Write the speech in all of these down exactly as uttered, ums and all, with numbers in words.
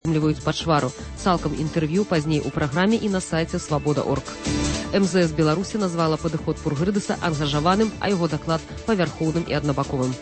Атрымліваюць пачвару. Цалкам інтэрв'ю пазней у праграме і на сайце свабода точка орг. эм зэ эс Беларусі назвала падыход Пургрыдыса ангажаваным, а яго даклад павярхоўным і аднабаковым.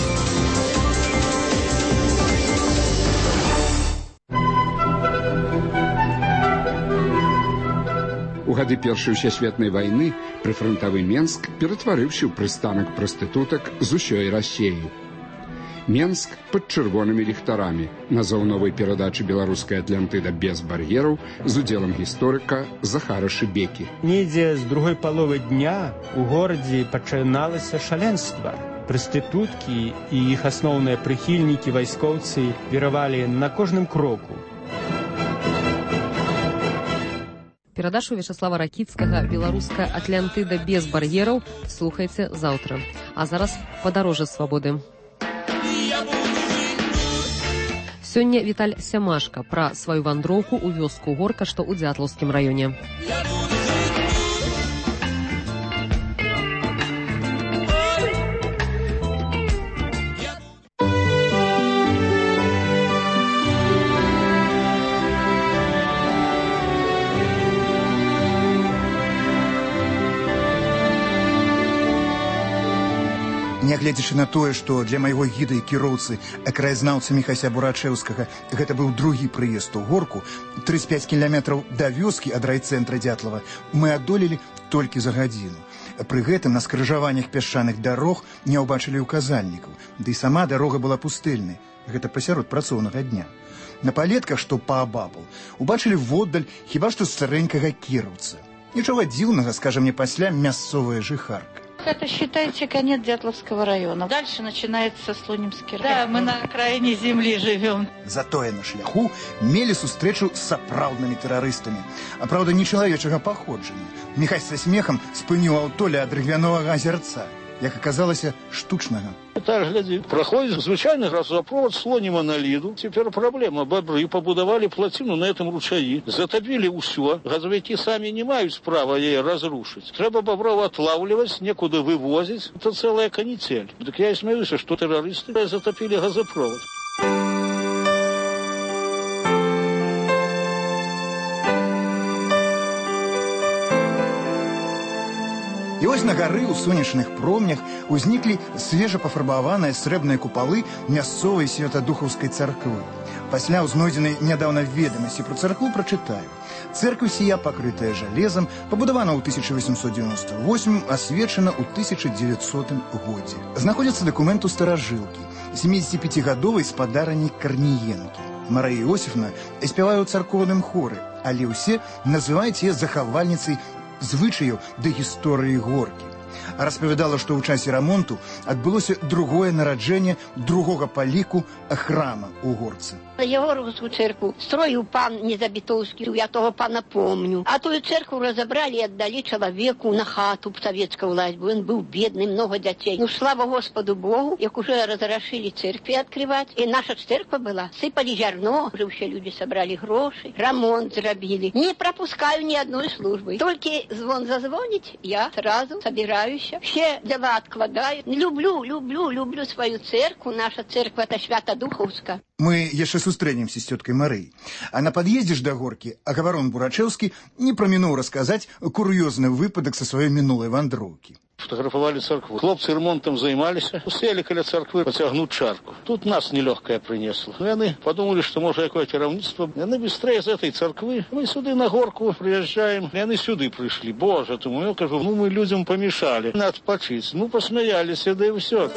У гады Першай сусветнай вайны прыфрантавы Менск ператварыўся ў прыстанак прастытутак з усёй Расіі. Менск пад чырвонымі ліхтарамі. Назоў новай перадачы беларускай Атлантыда без бар'ераў з удзелам гісторыка Захара Шыбекі. Недзе з другой паловы дня у горадзе пачыналася шаленства. Прастытуткі і іх асноўныя прыхільнікі вайскоўцы віравалі на кожным кроку. Перадачу Вячаслава Ракіцкага «Беларуская Атлантыда без бар'ераў» слухайце заўтра. А зараз падарожжа свабоды. Сёння Віталь Сямашка пра сваю вандроўку ў вёску Горка, што ў Дзятлаўскім раёне. Нягледзячы на тое, што для майго гіда і кіроўцы, краязнаўцы Міхася Бурачэўскага, гэта быў другі прыезд у Горку, трыццаць пяць кіламетраў да вёскі ад райцэнтра Дзятлава мы адолелі толькі за гадзіну. Пры гэтым на скрыжаваннях пясчаных дарог не ўбачылі ўказальнікаў, ды і сама дарога была пустэльнай, гэта пасярод працоўнага дня. На палетках, што паабапал, убачылі воддаль хіба што старэнькага кіроўца. Нічога дзіўнага, скажа мне пасля мясцовая жыхарка. Это, считайте, конец Дятловского района. Дальше начинается Слонимский район. Да, мы на окраине земли живем. Затое на шляху мелі сустрэчу з сапраўднымі тэрарыстамі. А праўда, не чалавечага паходжання. Міхась са смехам спыніў аўто ля дрыгвяновага азерца, як аказалася, штучнага. Так, глядзі, праходзіць звычайны газопровод Слоніма на Ліду. Цяпер праблема. Бабры пабудавалі плаціну на этом ручаі. Затапілі ўсё. Газавікі самі не маюць права яе разрушыць. Трэба бабров атлаўліваць, некуды вывозіць. Это цэлая каніцель. Так я і смяюся, што тэрарысты затапілі газопровод. І вось на гары ў сонечных промнях узніклі свежапафарбаваныя срэбныя купалы мясцовай святадухаўскай царквы. Пасля ў знойдзенай нядаўна ведамасці пра царкву прачытаю. Церква сія, пакрытая жалезам, пабудавана ў тысяча васемсот дзевяноста восьмым, асвечана ў тысяча дзевяццатым годзе. Знаходзяцца дакумент у старажылкі, сямідзесяціпяцігадовай спадарыні Карніенкі. Марыя Іосіфна спявае ў царкоўным хоры, але ўсе называюць яе захавальніцай звычаю да гісторыі Горкі. Распавядала, што ў часе рамонту адбылося другое нараджэнне другога па ліку храма ў Горцы. Єгоровську церкву строїв пан Незабітовський, я того пана помню. А ту церкву розібрали і віддали чоловіку на хату, совєтська власть, бо він був бідний, много дітей. Ну, слава Господу Богу, як уже розрішили церкви відкривати, і наша церква була, сипали зерно, вже всі люди собрали гроші, ремонт зробили. Не пропускаю ні одної служби. Тільки звон зазвонить, я сразу собираюся, все дела відкладаю. Люблю, люблю, люблю свою церкву, наша церква – це Свято-Духовська. Мы яшчэ сустрэнемся з цёткай Марыяй. А на пад'ездзе ж да Горкі Агаворон Бурачэўскі не прамінуў расказаць кур'ёзны выпадак са сваёй мінулай вандроўкі. Фотографовали церкву. Хлопцы ремонтом займалися, стояли каля церкви потягнуть чарку. Тут нас нелегкое принесло. И они подумали, что может какое керівництво. И они быстрее из этой церкви. Мы сюда на Горку приезжаем. И они сюда пришли. Боже, думаю, я кажу, ну мы людям помешали. Надо почить. Ну посмеялись, да и все.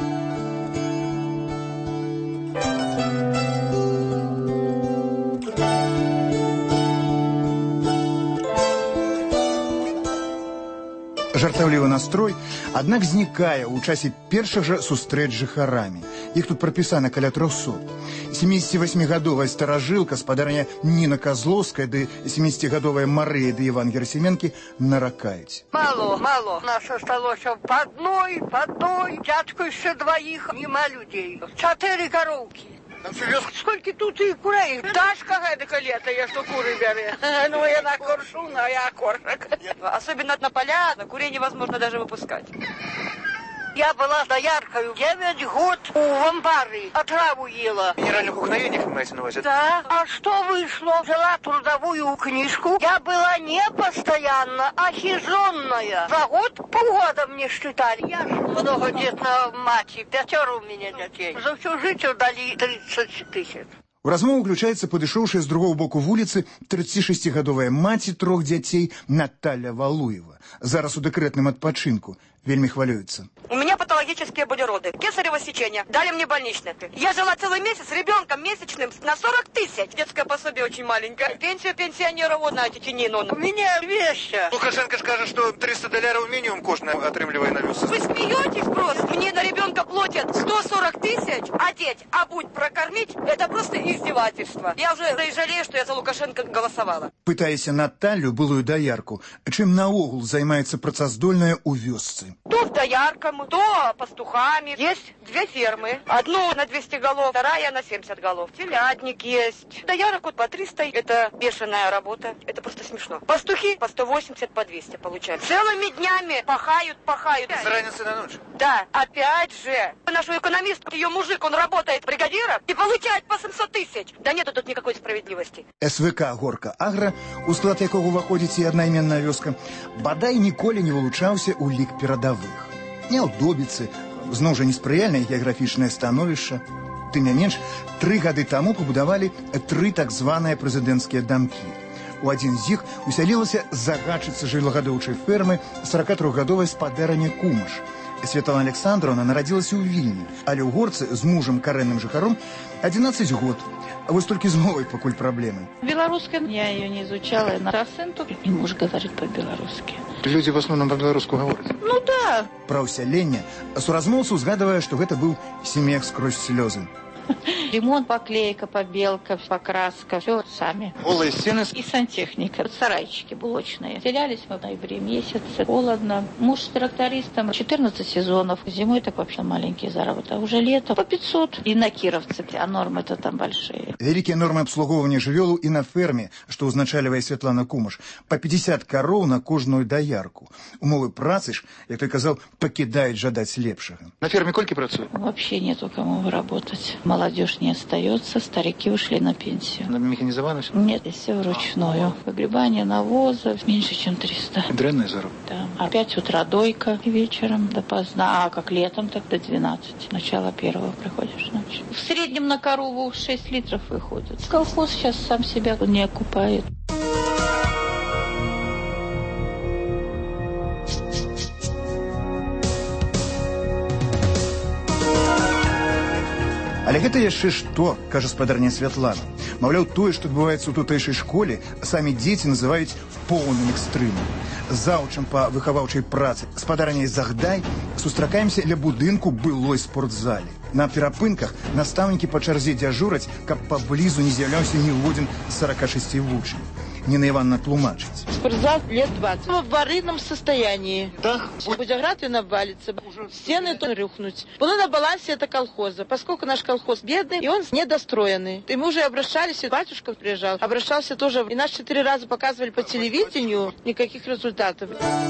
Жартаўлівы настрой, аднак знікае ў часе першых жа сустрэч з жыхарамі. Іх тут прапісана каля трохсот. сямідзесяцівасьмігадовая старажылка, спадарня Ніна Козловская ды сямідзесяцігадовая Марыя ды Іван Герасименкі наракаюць. Мало, мало. Наша сталося по одной, по одной. Дядьку ще двоих, нема людей. Чотири коровки. Сколько тут и курей? Дашка гэтака лето, я что куры бере. Ну, я на коршу, но я коршак. Особенно на поля, на курей невозможно даже выпускать. Я была дояркою девять год у амбары, отраву ела. Генеральных угноениях вы маете на увазе? Да. А что вышло? Взяла трудовую книжку. Я была не постоянно, а сезонная. За год полгода мне считали. Я ж многодетная мать, пятеро у меня детей. За всю жизнь дали тридцать тысяч. У размову включаецца падышоўшая з другого боку вуліцы тридцатишестигадовая маці трох дзяцей Наталья Валуева. Зараз у дэкрэтным адпачынку. Вельмі хвалюецца. У меня патологические были роды. Кесарево сечение. Дали мне больничное. Я жила целый месяц с ребенком месячным на сорок тысяч. Детское пособие очень маленькое. Пенсия пенсионера, вот на теченину. У меня вещи. Лукашенко скажет, что триста долларов минимум кожный отрымливает на вес. Вы смеетесь просто? Мне на ребенка платят сто сорок тысяч. Одеть, обуть, прокормить. Это просто издевательство. Я уже да и жалею, что я за Лукашенко голосовала. Пытаяся Наталью, былую даярку, чым наогул займаецца працаздольная ў вёсцы. То доярками, то пастухами. Есть две фермы. Одну на двести голов, вторая на семьдесят голов. Телятник есть. Доярок вот по триста. Это бешеная работа. Это просто смешно. Пастухи по сто восемьдесят, по двести получают. Целыми днями пахают, пахают. С разницы на ночь? Да. Опять же. Нашу экономистку, ее мужик, он работает бригадиром и получает по семьсот тысяч. Да нету тут никакой справедливости. СВК «Горка Агра», у склад якого ўваходзіць і аднайменная вёска, бадай ніколі не вылучаўся ў лік перадавых. Няўдобіцы, зноў жа неспрыяльнае геаграфічнае становішча. Тым не менш, тры гады таму пабудавалі тры так званыя прэзідэнцкія дамкі. У адзін з іх усялілася загадчыца жыллагадоўчай фермы сорокатрохгадовая спадарня Кумаш. Светлана Александровна нарадзілася ў Вільні, але ў горцы з мужам карэнным жыхаром одиннадцать год. А вось толькі з мовай пакуль праблемы. Белорусская я ее не изучала, на акценту и муж говорит по-белорусски. Люди в основном по-белорусски говорят? Ну да. Пра ўсяленне суразмоўца узгадывае, што гэта быў смех скрозь слёзы. Ремонт, поклейка, побелка, покраска, все сами. Голые стены. И сантехника, сарайчики блочные. Терялись мы в ноябре месяце, холодно. Муж с трактористом, четырнадцать сезонов. Зимой так вообще маленький заработок. А уже лето по пятьсот. И на Кировце, а нормы-то там большие. Вялікія нормы абслугоўвання жывёлу і на ферме, што ўзначальвае Светлана Кумаш, па пятьдесят кароў на кожную даярку. Умовы працы ж, як той казаў, пакідаюць жадаць лепшага. На ферме колькі працуе? Вообще нету кому работать. Молодежь не остается, старики ушли на пенсию. На механизованную? Нет, все вручную. Выгребание навоза меньше, чем триста. Дрянный заруб. Да. А пять утра дойка и вечером допоздна. А как летом, так до двенадцати. Начало первого приходишь ночью. В среднем на корову шесть литров выходит. Колхоз сейчас сам себя не окупает. Але гэта яшчэ што, кажа спадарня Святлана. Маўляў, тое, што адбываецца ў тутэйшай школе, самі дзеці называюць поўным экстрымам. Заўчам па выхаваўчай працы спадарняй Загдай сустракаемся ля будынку былой спортзалі. На перапынках настаўнікі па чарзе дзяжураць, каб паблізу не з'яўляўся ніводзін з сорока шести вучняў. Нина Ивановна тлумачить. Спортзал лет двадцать. В аварийном состоянии. Да? Будяград обвалится. Стены то рухнуть. Было на балансе это колхоза. Поскольку наш колхоз бедный, и он недостроенный. И мы уже обращались, и батюшка приезжал. Обращался тоже. И нас четыре раза показывали по телевидению. Никаких результатов.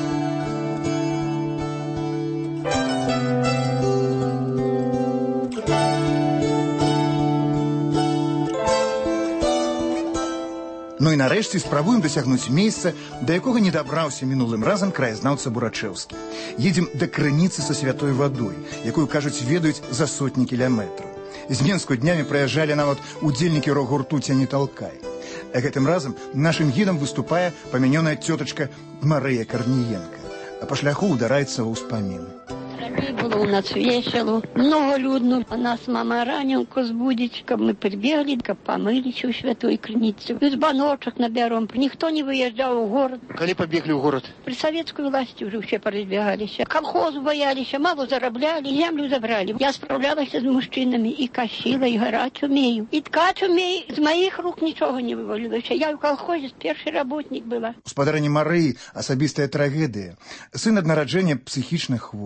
Ну і нарэшце спрабуем дасягнуць месца, да якога не дабраўся мінулым разам краязнаўца Бурачэўскі. Едзем да крыніцы са святой вадой, якую, кажуць, ведаюць за сотні кіляметраў. З Менску днямі прыязджалі нават удзельнікі рок-гурту «Ця не талкай». А гэтым разам нашым гідам выступае памянёная цётачка Марыя Карніенка. А па шляху удараецца ва ўспаміны. Было у нас весело, много людно. А нас мама раненько сбудить, как мы прибегли, как помылись у святой крыницы. Из баночек наберем. Никто не выезжал в город. Коли побегли в город? При советской власти уже все поразбегались. Колхоз боялись, мало заробляли, землю забрали. Я справлялась с мужчинами и косила, и горать умею. И ткать умею. Из моих рук ничего не вывалилось. Я в колхозе первый работник была. У спадарні Марыі асабістая трагедыя. Сын ад нараджэння псіхічна хворы.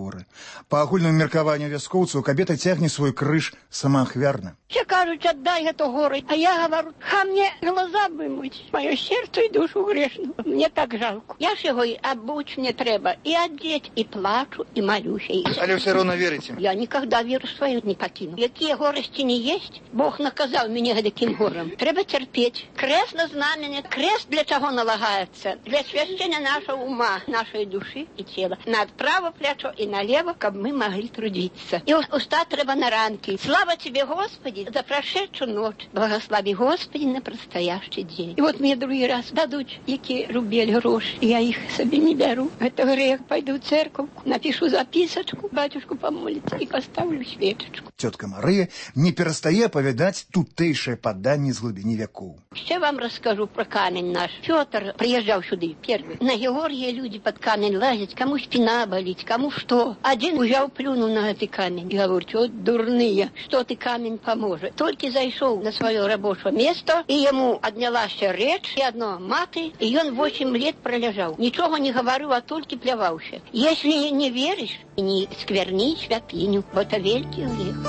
По агульному меркаванню вяскоўцаў, кабета цягне свой крыж самаахвярна. Все кажут, отдай это горы. А я говорю, ха мне глаза вымыть, мое сердце и душу грешную. Мне так жалко. Я ж его и обуть мне треба, и одеть, и плачу, и молюсь. И... Але все равно верите? Я никогда веру свою не покину. Какие горести не есть, Бог наказал меня таким гором. Треба терпеть. Крест на знамение. Крест для чего налагается? Для священия нашего ума, нашей души и тела. На право плечо и налево, чтобы мы могли трудиться. И уста треба на ранки. Слава тебе, Господи, за прошедшую ночь. Благослови, Господи, на предстоящий день. И вот мне другой раз дадут, які рубель гроши. Я их себе не беру. Это грех. Пойду в церковь, напишу записочку, батюшку помолится и поставлю свечечку. Тетка Мария не перестає оповедать тутэйшае паданне з глыбіні вякоў. Ще вам расскажу про камень наш. Петр приезжал сюда первый. На Георгия люди под камень лазят, кому спина болит, кому что. Один взял, плюнул на этот камень и говорит, вот дурные, что ты камень поможет. Только зашел на свое рабочее место, и ему отнялась речь, и одно маты, и он восемь лет пролежал. Ничего не говорил, а только плевался. Если не веришь, не скверни святыню, вот это великий грех.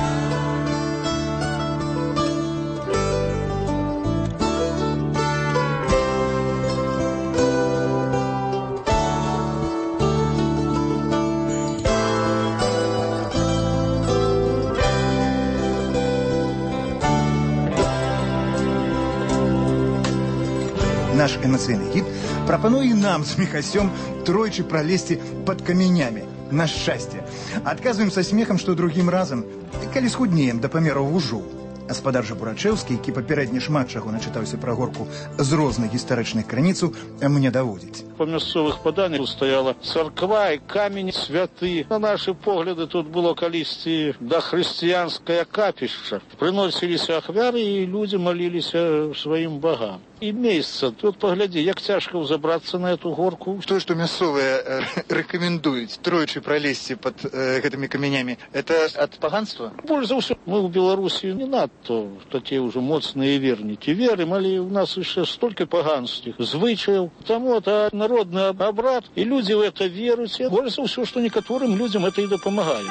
Наш эмоцыйны гід прапануе нам з Міхасём тройчы пролезці под каменями. На шчасце. Адказваем са смехам, што другім разам, калі схуднеем да памераў вужоў. Гаспадар жа Бурачэўскі, які папярэдне шмат чаго начытаўся пра горку з розных гістарычных крыніцаў, мне даводзіць. Па мясцовых паданнях стаяла царква і камень святы. На нашы погляды тут было калісьці дахрысціянскае капішча. Прыносіліся ахвяры, і людзі маліліся сваім багам. І месца. Тут паглядзі, як цяжка ўзабрацца на эту горку. Што, што мясцовыя э, рэкамендуюць тройчы пролезці под э, гэтымі каменямі, это ад паганства? Больш за ўсё. Мы ў Беларусі не надто такія ўжо моцныя вернікі. Верым, але у нас яшчэ столькі паганскіх звычаяў. Таму это народны абрад, і людзі ў это веруюць. Больш за ўсё, што некаторым людзям это і дапамагае.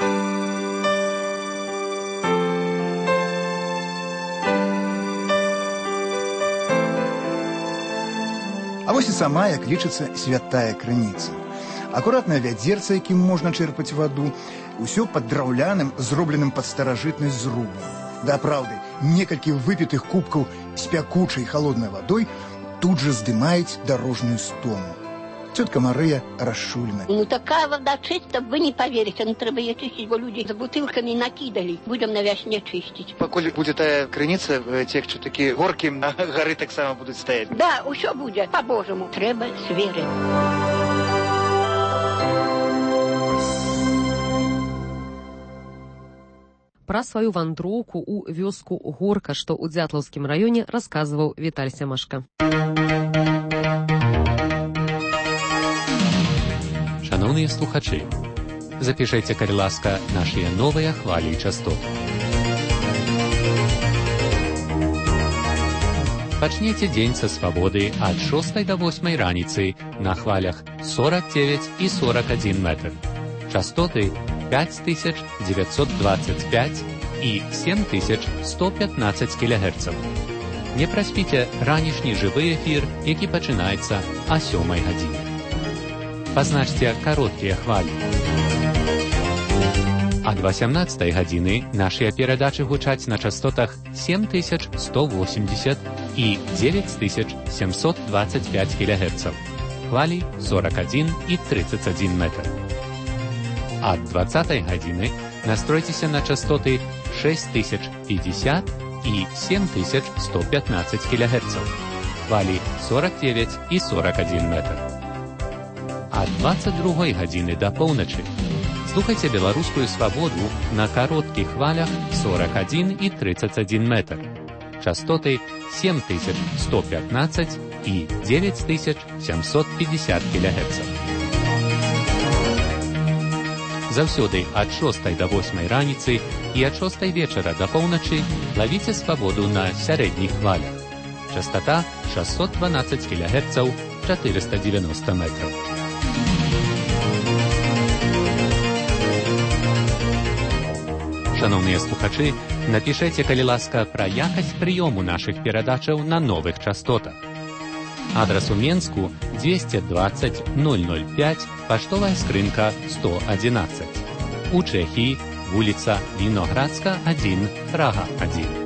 А вось і сама, як лічыцца, святая крыніца. Акуратнае вядзерца, якім можна чэрпаць ваду, усё пад драўляным, зробленым пад старажытнай зрубам. Да праўды, некалькі выпітых кубкаў з пякучай халоднай вадой тут жа здымаюць дарожную стому. Тетка Мария расшульна. Ну такая вода чистая, вы не поверите, ну треба ее чистить, бо люди за бутылками накидали. Будем на весне чистить. Поколь будет тая крыніца, тех, что такие горки, а горы так само будут стоять. Да, усё будет, по-божому. Треба с верой. Пра сваю вандроўку ў вёску Горка, што ў Дзятлаўскім раёне, расказваў Віталь Сямашка. Шановныя слухачы, запішайце, калі ласка, нашыя новыя хвалі і частоты. Пачніце дзень са свабоды ад шостай да восьмай раніцы на хвалях сорок девять і сорок один метр. Частоты пять тысяч девятьсот двадцать пять і семь тысяч сто пятнадцать кілогерцаў. Не праспіце ранішні жывы эфір, які пачынаецца а сёмай гадзіне. Пазначце кароткія хвалі. Ад восемнадцатай гадзіны нашыя перадачы гучаць на частотах семь тысяч сто восемьдесят і девять тысяч семьсот двадцать пять кілогерцаў. Хвалі сорок один і тридцать один метр. Ад двадцатай гадзіны настройцеся на частоты шесть тысяч пятьдесят і семь тысяч сто пятнадцать кілогерцаў. Хвалі сорок девять і сорок один метр. Ад двадцать другой гадзіны да поўначы слухайце беларускую свабоду на кароткіх хвалях сорок один і тридцать один метр. Частоты семь тысяч сто пятнадцать і девять тысяч семьсот пятьдесят кілогерцаў. Заўсёды ад шостай да восьмай раніцы і ад шостай вечара да поўначы лавіце свабоду на сярэдніх хвалях. Частота шестьсот двенадцать кілогерцаў, четыреста девяносто метров. Шановныя слухачы, напішэце, калі ласка, пра якасць прыёму нашых перадачаў на новых частотах. Адрас у Менску двести двадцать ноль ноль пять, паштовая скрынка сто одиннадцать. У Чэхіі вуліца Віноградска, адзін, Прага, адзін.